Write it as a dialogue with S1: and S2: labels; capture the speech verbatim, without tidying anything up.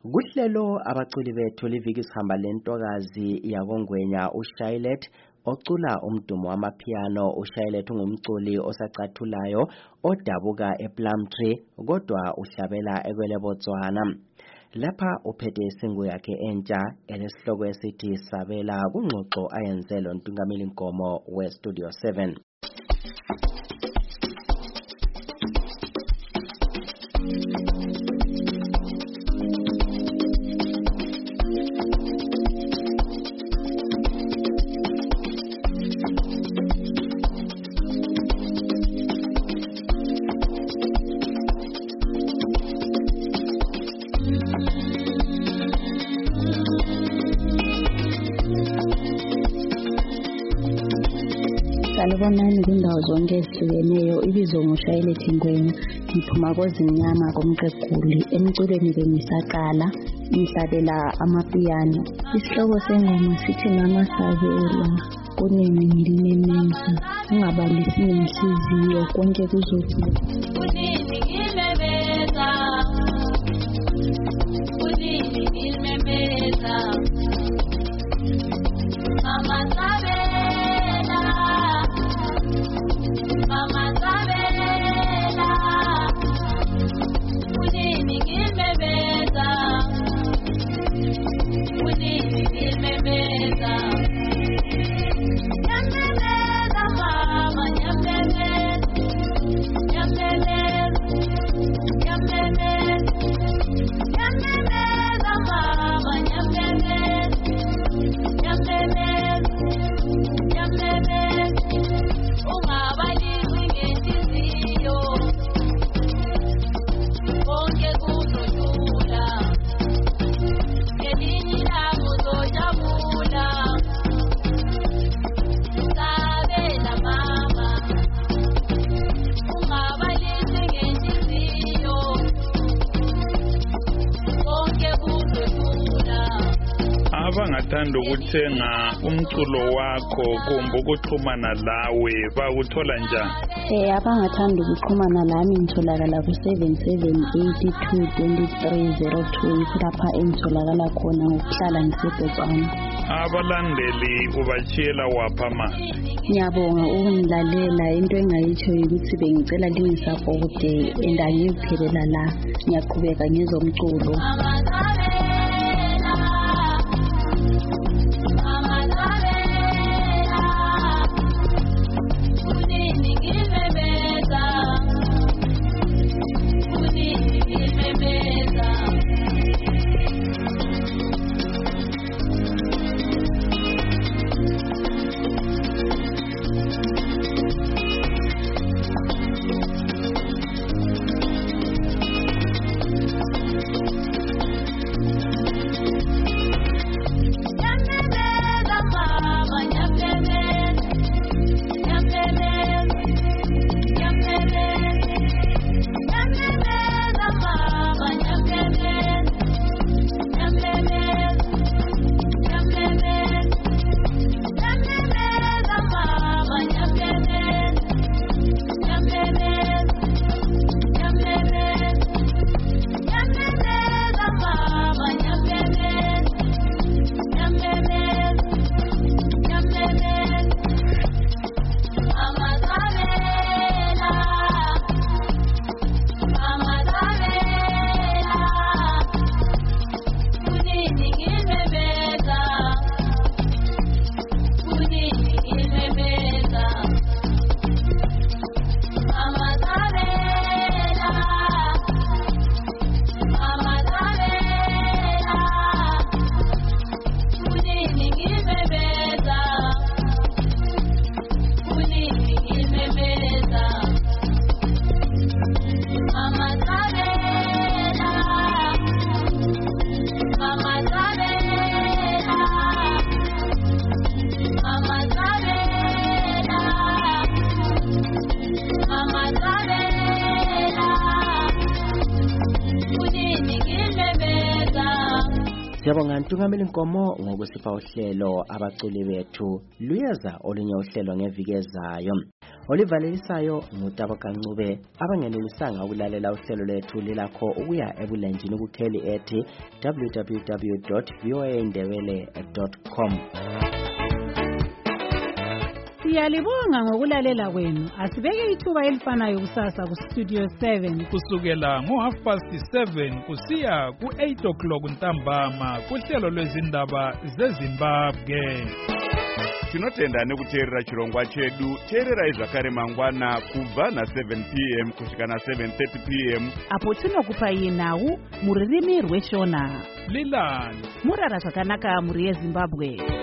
S1: Kuhlelo abaculi bethu liviki sihamba lentokazi yakongwenya uShailet ocula umdumo wamapiano. uShailet ungumculi osacathulayo odabuka ePlumtree kodwa uhlabela ekwele Botswana. Lapha uphethe isingu yakhe entsha elesihloko esithi Sabela kungxoxo ayenze lo Ntungamili Nkomo we Studio seven.
S2: Salibonani kwindawo zonke ezihlukeneyo. Ibizo nguShailet Ngwenya, ngiphuma koZinyama komqeguli. Emculweni bengisaqala ngihlabela amapiano. Isihloko sengoma sithi Mama Sabela kunini ngilimemeza, ungabalisi inhliziyo konke kuzokuba.
S3: Kunini ngilimemeza, kunini ngilimemeza, Mama Sabela, Mama Sabela, kunini ngilimemeza, kunini ngilimemeza, nyamemeza mama, nyamemeza, nyamemeza, nyamemeza, nyamemeza mama, nyamemeza, nyamemeza, nyamemeza, ungabalisi ngenhliziyo konke kuzodlula, ngelinye ilanga uzojabula. Sabela mama, ungabalisi ngenhliziyo konke kuzodlula.
S4: Abangathanda ukuthenga umculo wakho kumbe ukuxhumana lawe bakuthola njani?
S2: Eh abangathanda ukuxhumana lami ngitholakala ku seven seven eight two two three zero two lapha engitholakala khona ngokuhlala ngiseBotswana.
S4: Abalandeli ubachiyela wapha manje?
S2: Ngiyabonga ukungilalela. Into engayitsho ukuthi bengicela lingisapote endangiphelela la. Ngiyaqhubeka ngezomculo.
S3: Mama Sabela, Mama Sabela, kunini ngilimemeza, kunini ngilimemeza. Nyamemeza mama, nyamemeza, nyamemeza, nyamemeza, nyamemeza mama, nyamemeza, nyamemeza, nyamemeza, nyamemeza mama, nyamemeza, nyamemeza, nyamemeza, nyamemeza mama, nyamemeza, nyamemeza, nyamemeza, Mama Sabela, Mama Sabela, kunini ngilimemeza, kunini ngilimemeza, Mama Sabela, Mama Sabela, kunini ngilimemeza, kunini ngilimemeza, Mama Sabela, Mama Sabela, Mama Sabela, Mama Sabela, kunini ngilimemeza.
S1: Siyabonga Ntungamili Nkomo ngokusipha uhlelo abaculi bethu. Luyeza olunye uhlelo ngeviki ezayo. olivalelisayo ngutaba Ncube. Abangenelisanga ukulalela uhlelo lwethu lilakho ukuya ebulenjini kukheli ethi w w w dot v o a ndebele dot com.
S5: Siyalibonga ngokulalela kwenu. Asibeke ithuba elifanayo kusasa ku Studio seven
S4: kusukela ngo half past seven kusiya ku eight o'clock ntambama kuhlelo lwezindaba zeZimbabwe.
S6: Tinotenda nekuteerera chirongwa chedu. Teererai zvakare mangwana kubva na seven p m kusvika na seven thirty p m
S5: apo tinokupai nhau muririmi rweshona.
S4: Lilani
S5: Murara zvakanaka muri yeZimbabwe.